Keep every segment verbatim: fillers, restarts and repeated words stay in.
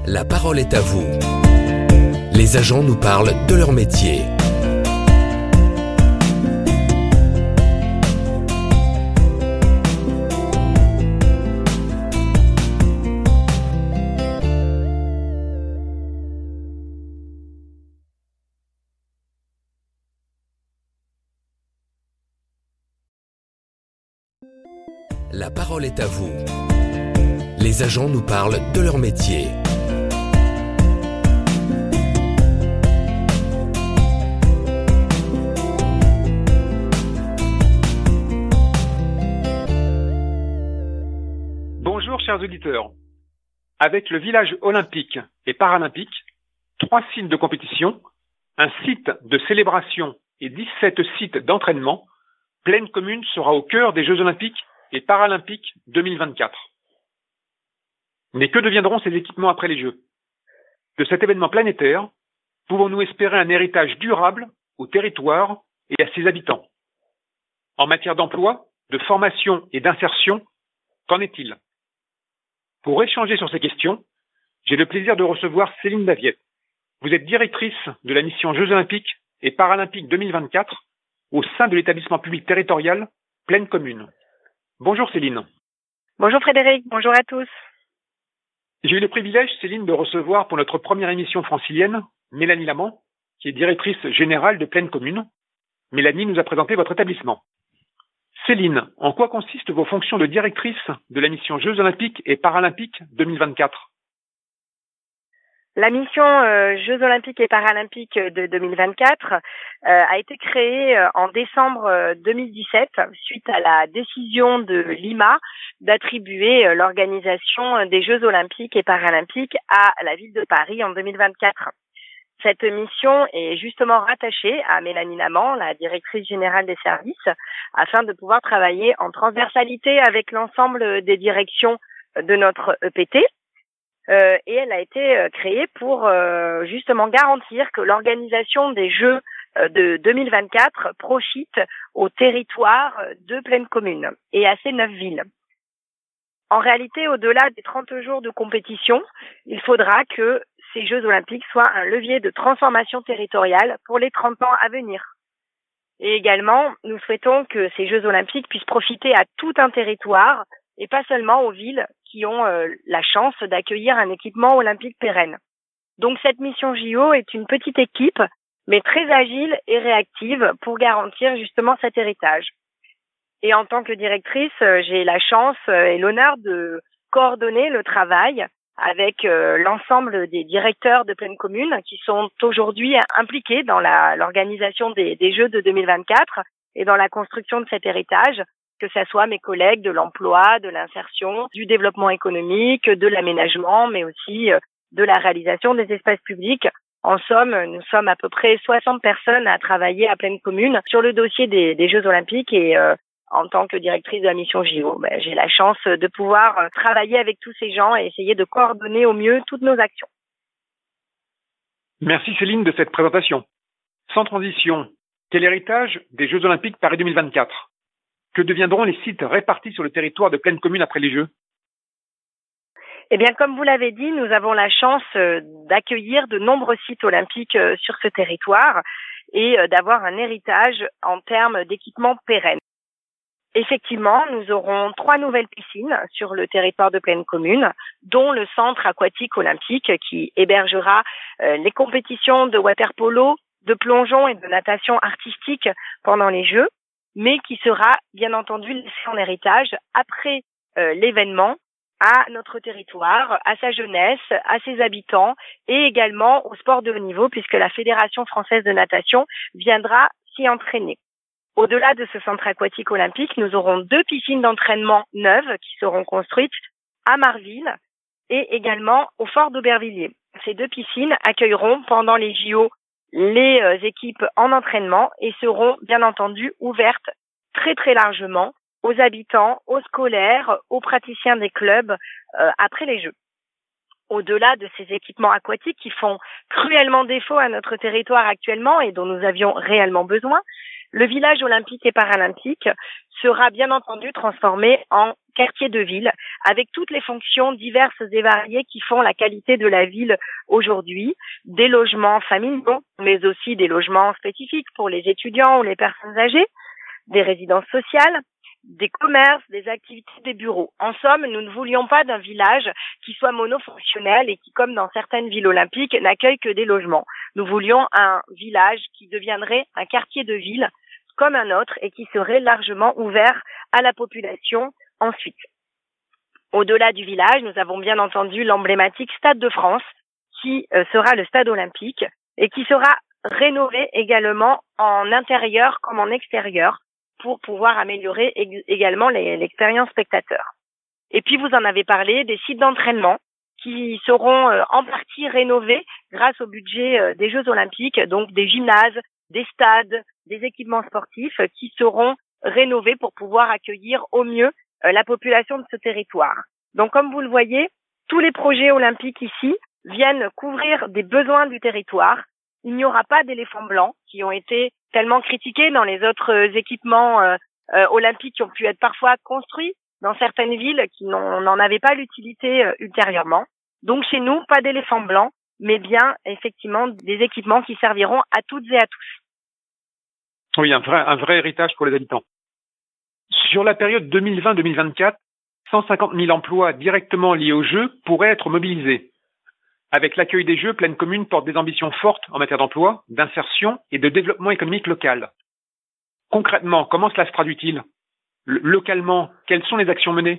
La parole est à vous. Les agents nous parlent de leur métier. La parole est à vous. Les agents nous parlent de leur métier. Bonjour chers auditeurs. Avec le village olympique et paralympique, trois sites de compétition, un site de célébration et dix-sept sites d'entraînement, Plaine Commune sera au cœur des Jeux olympiques et paralympiques deux mille vingt-quatre. Mais que deviendront ces équipements après les Jeux? De cet événement planétaire, pouvons-nous espérer un héritage durable au territoire et à ses habitants? En matière d'emploi, de formation et d'insertion, qu'en est-il? Pour échanger sur ces questions, j'ai le plaisir de recevoir Céline Daviette. Vous êtes directrice de la mission Jeux olympiques et paralympiques deux mille vingt-quatre au sein de l'établissement public territorial Plaine Commune. Bonjour Céline. Bonjour Frédéric, bonjour à tous. J'ai eu le privilège, Céline, de recevoir pour notre première émission francilienne Mélanie Lamant, qui est directrice générale de Plaine Commune. Mélanie nous a présenté votre établissement. Céline, en quoi consistent vos fonctions de directrice de la mission Jeux olympiques et paralympiques deux mille vingt-quatre? La mission euh, Jeux olympiques et paralympiques de deux mille vingt-quatre euh, a été créée euh, en décembre euh, deux mille dix-sept suite à la décision de l'I M A d'attribuer euh, l'organisation des Jeux olympiques et paralympiques à la ville de Paris en deux mille vingt-quatre. Cette mission est justement rattachée à Mélanie Lamant, la directrice générale des services, afin de pouvoir travailler en transversalité avec l'ensemble des directions de notre E P T. Euh, et elle a été euh, créée pour euh, justement garantir que l'organisation des Jeux euh, de deux mille vingt-quatre profite au territoire de Plaine Commune et à ses neuf villes. En réalité, au-delà des trente jours de compétition, il faudra que ces Jeux olympiques soient un levier de transformation territoriale pour les trente ans à venir. Et également, nous souhaitons que ces Jeux olympiques puissent profiter à tout un territoire et pas seulement aux villes qui ont euh, la chance d'accueillir un équipement olympique pérenne. Donc cette mission J O est une petite équipe, mais très agile et réactive pour garantir justement cet héritage. Et en tant que directrice, euh, j'ai la chance euh, et l'honneur de coordonner le travail avec euh, l'ensemble des directeurs de Plaine Commune qui sont aujourd'hui impliqués dans la, l'organisation des, des Jeux de deux mille vingt-quatre et dans la construction de cet héritage, que ce soit mes collègues de l'emploi, de l'insertion, du développement économique, de l'aménagement, mais aussi de la réalisation des espaces publics. En somme, nous sommes à peu près soixante personnes à travailler à Plaine Commune sur le dossier des, des Jeux olympiques et euh, en tant que directrice de la mission J O, ben, j'ai la chance de pouvoir travailler avec tous ces gens et essayer de coordonner au mieux toutes nos actions. Merci Céline de cette présentation. Sans transition, quel héritage des Jeux olympiques Paris deux mille vingt-quatre? Que deviendront les sites répartis sur le territoire de Plaine Commune après les Jeux? Eh bien, comme vous l'avez dit, nous avons la chance d'accueillir de nombreux sites olympiques sur ce territoire et d'avoir un héritage en termes d'équipements pérennes. Effectivement, nous aurons trois nouvelles piscines sur le territoire de Plaine Commune, dont le centre aquatique olympique qui hébergera les compétitions de water-polo, de plongeon et de natation artistique pendant les Jeux, mais qui sera bien entendu laissé en héritage après euh, l'événement à notre territoire, à sa jeunesse, à ses habitants et également au sport de haut niveau puisque la Fédération française de natation viendra s'y entraîner. Au-delà de ce centre aquatique olympique, nous aurons deux piscines d'entraînement neuves qui seront construites à Marville et également au Fort d'Aubervilliers. Ces deux piscines accueilleront pendant les J O les euh, équipes en entraînement et seront bien entendu ouvertes très très largement aux habitants, aux scolaires, aux praticiens des clubs euh, après les Jeux. Au-delà de ces équipements aquatiques qui font cruellement défaut à notre territoire actuellement et dont nous avions réellement besoin, le village olympique et paralympique sera bien entendu transformé en quartier de ville, avec toutes les fonctions diverses et variées qui font la qualité de la ville aujourd'hui, des logements familiaux, mais aussi des logements spécifiques pour les étudiants ou les personnes âgées, des résidences sociales, des commerces, des activités, des bureaux. En somme, nous ne voulions pas d'un village qui soit monofonctionnel et qui, comme dans certaines villes olympiques, n'accueille que des logements. Nous voulions un village qui deviendrait un quartier de ville comme un autre et qui serait largement ouvert à la population ensuite. Au-delà du village, nous avons bien entendu l'emblématique Stade de France qui euh, sera le stade olympique et qui sera rénové également en intérieur comme en extérieur pour pouvoir améliorer ég- également les, l'expérience spectateur. Et puis vous en avez parlé, des sites d'entraînement qui seront euh, en partie rénovés grâce au budget euh, des Jeux olympiques, donc des gymnases, des stades, des équipements sportifs euh, qui seront rénovés pour pouvoir accueillir au mieux euh, la population de ce territoire. Donc comme vous le voyez, tous les projets olympiques ici viennent couvrir des besoins du territoire. Il n'y aura pas d'éléphants blancs qui ont été tellement critiqués dans les autres euh, équipements euh, euh, olympiques qui ont pu être parfois construits dans certaines villes qui n'en, n'en avaient pas l'utilité euh, ultérieurement. Donc chez nous, pas d'éléphants blancs, mais bien effectivement des équipements qui serviront à toutes et à tous. Oui, un vrai, un vrai héritage pour les habitants. Sur la période deux mille vingt deux mille vingt-quatre, cent cinquante mille emplois directement liés aux Jeux pourraient être mobilisés. Avec l'accueil des Jeux, Plaine Commune porte des ambitions fortes en matière d'emploi, d'insertion et de développement économique local. Concrètement, comment cela se traduit-il ? L- Localement, quelles sont les actions menées ?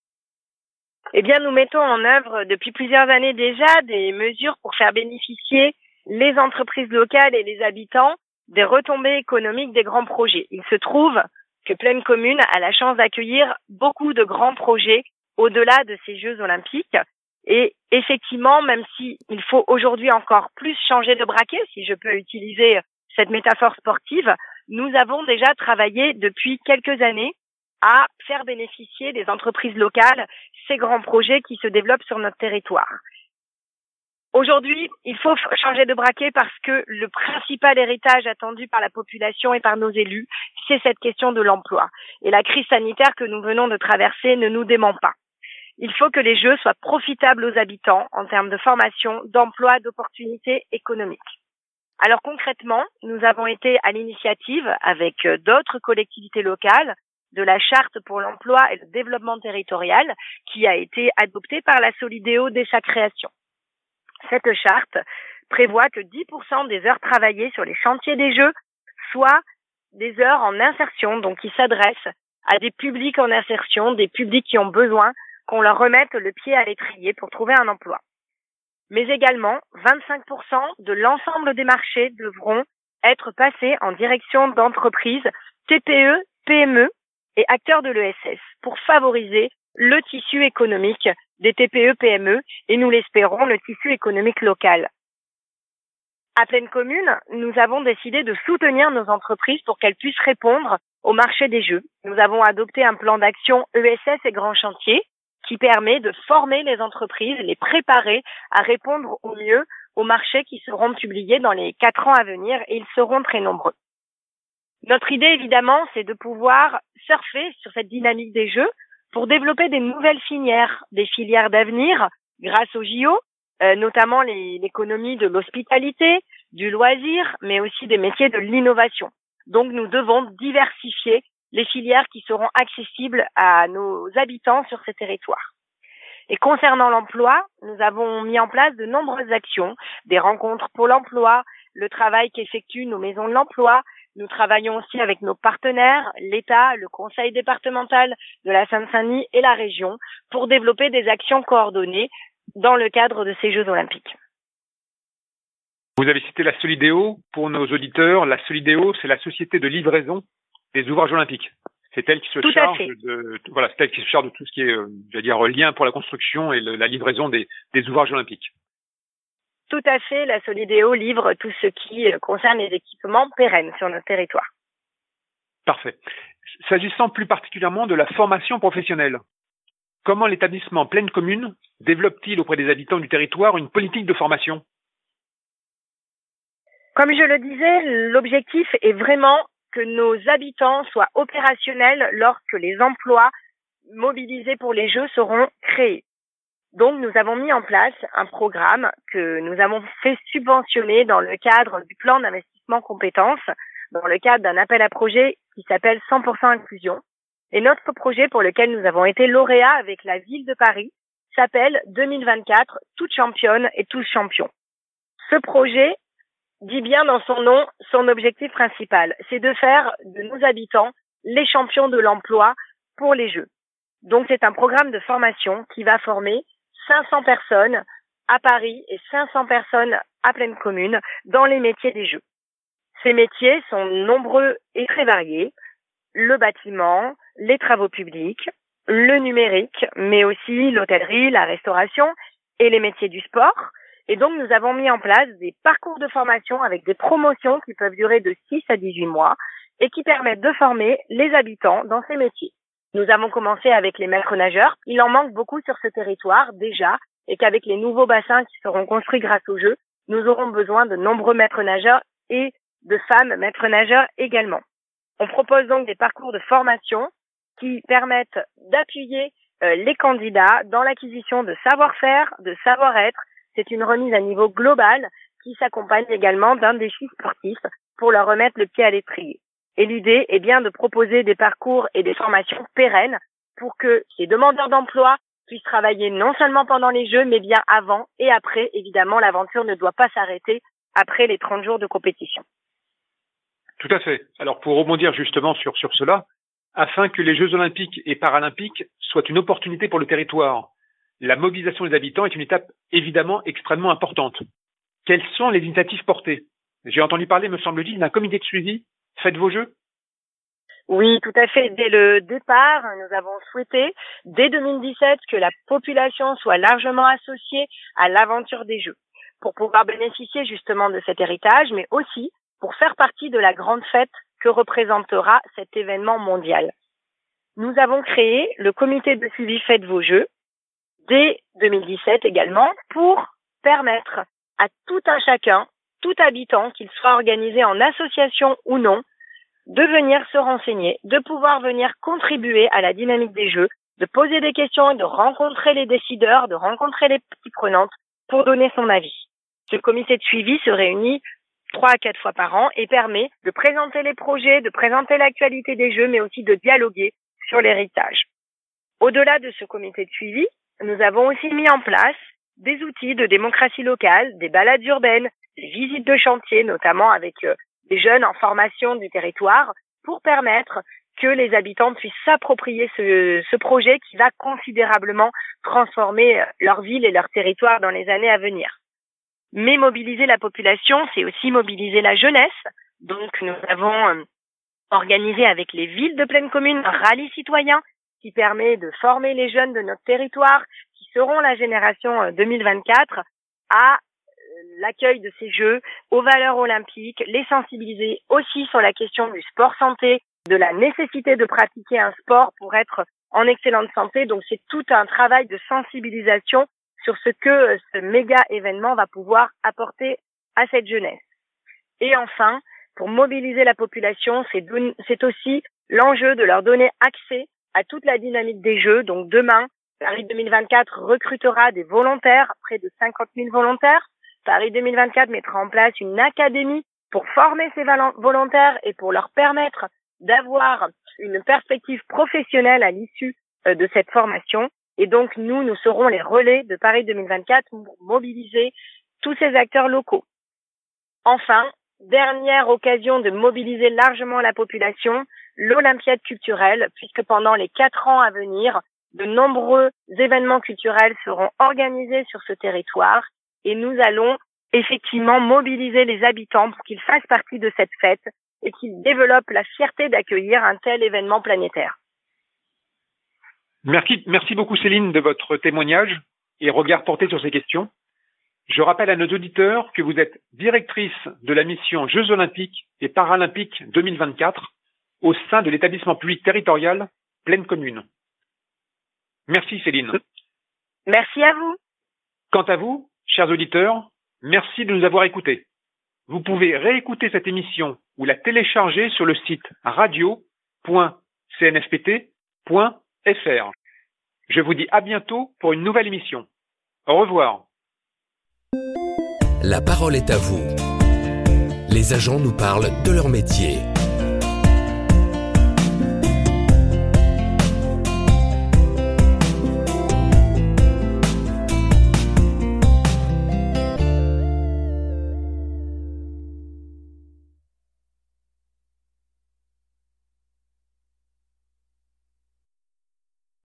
Eh bien, nous mettons en œuvre depuis plusieurs années déjà des mesures pour faire bénéficier les entreprises locales et les habitants des retombées économiques des grands projets. Il se trouve que Plaine Commune a la chance d'accueillir beaucoup de grands projets au-delà de ces Jeux olympiques. Et effectivement, même s'il faut aujourd'hui encore plus changer de braquet, si je peux utiliser cette métaphore sportive, nous avons déjà travaillé depuis quelques années à faire bénéficier des entreprises locales ces grands projets qui se développent sur notre territoire. Aujourd'hui, il faut changer de braquet parce que le principal héritage attendu par la population et par nos élus, c'est cette question de l'emploi. Et la crise sanitaire que nous venons de traverser ne nous dément pas. Il faut que les Jeux soient profitables aux habitants en termes de formation, d'emploi, d'opportunités économiques. Alors concrètement, nous avons été à l'initiative avec d'autres collectivités locales de la charte pour l'emploi et le développement territorial qui a été adoptée par la Solidéo dès sa création. Cette charte prévoit que dix pour cent des heures travaillées sur les chantiers des Jeux soient des heures en insertion, donc qui s'adressent à des publics en insertion, des publics qui ont besoin qu'on leur remette le pied à l'étrier pour trouver un emploi. Mais également, vingt-cinq pour cent de l'ensemble des marchés devront être passés en direction d'entreprises T P E, P M E et acteurs de l'E S S pour favoriser le tissu économique des T P E P M E et nous l'espérons le tissu économique local. À Plaine Commune, nous avons décidé de soutenir nos entreprises pour qu'elles puissent répondre au marché des Jeux. Nous avons adopté un plan d'action E S S et grands chantiers qui permet de former les entreprises, les préparer à répondre au mieux aux marchés qui seront publiés dans les quatre ans à venir et ils seront très nombreux. Notre idée, évidemment, c'est de pouvoir surfer sur cette dynamique des Jeux pour développer des nouvelles filières, des filières d'avenir grâce aux J O, euh, notamment les, l'économie de l'hospitalité, du loisir, mais aussi des métiers de l'innovation. Donc, nous devons diversifier les filières qui seront accessibles à nos habitants sur ces territoires. Et concernant l'emploi, nous avons mis en place de nombreuses actions, des rencontres pour l'emploi, le travail qu'effectuent nos maisons de l'emploi. Nous travaillons aussi avec nos partenaires, l'État, le conseil départemental de la Seine-Saint-Denis et la région pour développer des actions coordonnées dans le cadre de ces Jeux olympiques. Vous avez cité la Solidéo. Pour nos auditeurs, la Solidéo, c'est la société de livraison des ouvrages olympiques. C'est elle qui se tout charge de, voilà, c'est elle qui se charge de tout ce qui est, euh, je veux dire, lien pour la construction et le, la livraison des, des ouvrages olympiques. Tout à fait, la Solidéo livre tout ce qui concerne les équipements pérennes sur notre territoire. Parfait. S'agissant plus particulièrement de la formation professionnelle, comment l'établissement Plaine Commune développe-t-il auprès des habitants du territoire une politique de formation ? Comme je le disais, l'objectif est vraiment que nos habitants soient opérationnels lorsque les emplois mobilisés pour les Jeux seront créés. Donc, nous avons mis en place un programme que nous avons fait subventionner dans le cadre du plan d'investissement compétences, dans le cadre d'un appel à projet qui s'appelle cent pour cent Inclusion. Et notre projet pour lequel nous avons été lauréats avec la ville de Paris s'appelle deux mille vingt-quatre, toutes championnes et tous champions. Ce projet dit bien dans son nom son objectif principal, c'est de faire de nos habitants les champions de l'emploi pour les Jeux. Donc c'est un programme de formation qui va former cinq cents personnes à Paris et cinq cents personnes à Plaine Commune dans les métiers des Jeux. Ces métiers sont nombreux et très variés. Le bâtiment, les travaux publics, le numérique, mais aussi l'hôtellerie, la restauration et les métiers du sport. Et donc, nous avons mis en place des parcours de formation avec des promotions qui peuvent durer de six à dix-huit mois et qui permettent de former les habitants dans ces métiers. Nous avons commencé avec les maîtres nageurs. Il en manque beaucoup sur ce territoire déjà et qu'avec les nouveaux bassins qui seront construits grâce aux Jeux, nous aurons besoin de nombreux maîtres nageurs et de femmes maîtres nageurs également. On propose donc des parcours de formation qui permettent d'appuyer euh, les candidats dans l'acquisition de savoir-faire, de savoir-être. C'est une remise à niveau global qui s'accompagne également d'un défi sportif pour leur remettre le pied à l'étrier. Et l'idée est bien de proposer des parcours et des formations pérennes pour que les demandeurs d'emploi puissent travailler non seulement pendant les Jeux, mais bien avant et après. Évidemment, l'aventure ne doit pas s'arrêter après les trente jours de compétition. Tout à fait. Alors pour rebondir justement sur, sur cela, afin que les Jeux olympiques et paralympiques soient une opportunité pour le territoire, la mobilisation des habitants est une étape évidemment extrêmement importante. Quelles sont les initiatives portées? J'ai entendu parler, me semble-t-il, d'un comité de suivi. Faites vos Jeux? Oui, tout à fait. Dès le départ, nous avons souhaité, dès deux mille dix-sept, que la population soit largement associée à l'aventure des Jeux, pour pouvoir bénéficier justement de cet héritage, mais aussi pour faire partie de la grande fête que représentera cet événement mondial. Nous avons créé le comité de suivi Faites vos Jeux dès deux mille dix-sept également pour permettre à tout un chacun, tout habitant, qu'il soit organisé en association ou non, de venir se renseigner, de pouvoir venir contribuer à la dynamique des Jeux, de poser des questions et de rencontrer les décideurs, de rencontrer les parties prenantes pour donner son avis. Ce comité de suivi se réunit trois à quatre fois par an et permet de présenter les projets, de présenter l'actualité des Jeux, mais aussi de dialoguer sur l'héritage. Au-delà de ce comité de suivi, nous avons aussi mis en place des outils de démocratie locale, des balades urbaines, des visites de chantier, notamment avec euh, des jeunes en formation du territoire, pour permettre que les habitants puissent s'approprier ce, ce projet qui va considérablement transformer leur ville et leur territoire dans les années à venir. Mais mobiliser la population, c'est aussi mobiliser la jeunesse. Donc, nous avons euh, organisé avec les villes de Plaine Commune un rallye citoyen qui permet de former les jeunes de notre territoire, qui seront la génération euh, deux mille vingt-quatre, à euh, l'accueil de ces Jeux, aux valeurs olympiques, les sensibiliser aussi sur la question du sport santé, de la nécessité de pratiquer un sport pour être en excellente santé. Donc, c'est tout un travail de sensibilisation sur ce que ce méga événement va pouvoir apporter à cette jeunesse. Et enfin, pour mobiliser la population, c'est, don- c'est aussi l'enjeu de leur donner accès à toute la dynamique des Jeux. Donc demain, Paris deux mille vingt-quatre recrutera des volontaires, près de cinquante mille volontaires. Paris deux mille vingt-quatre mettra en place une académie pour former ces volontaires et pour leur permettre d'avoir une perspective professionnelle à l'issue de cette formation. Et donc, nous, nous serons les relais de Paris deux mille vingt-quatre pour mobiliser tous ces acteurs locaux. Enfin, dernière occasion de mobiliser largement la population, l'Olympiade culturelle, puisque pendant les quatre ans à venir, de nombreux événements culturels seront organisés sur ce territoire et nous allons effectivement mobiliser les habitants pour qu'ils fassent partie de cette fête et qu'ils développent la fierté d'accueillir un tel événement planétaire. Merci, merci beaucoup Céline de votre témoignage et regard porté sur ces questions. Je rappelle à nos auditeurs que vous êtes directrice de la mission Jeux olympiques et paralympiques deux mille vingt-quatre au sein de l'établissement public territorial Plaine Commune. Merci Céline. Merci à vous. Quant à vous, chers auditeurs, merci de nous avoir écoutés. Vous pouvez réécouter cette émission ou la télécharger sur le site radio point c n f p t point f r. Je vous dis à bientôt pour une nouvelle émission. Au revoir. La parole est à vous. Les agents nous parlent de leur métier.